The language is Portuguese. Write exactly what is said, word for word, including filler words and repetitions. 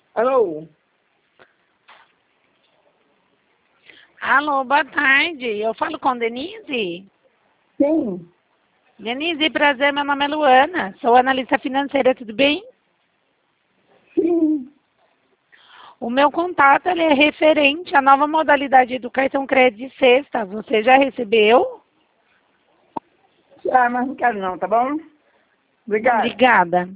Alô? Alô, boa tarde. Eu falo com Denise? Sim. Denise, prazer, meu nome é Luana. Sou analista financeira, tudo bem? Sim. O meu contato ele é referente à nova modalidade do cartão crédito de sexta. Você já recebeu? Ah, mas não quero não, tá bom? Obrigada. Obrigada.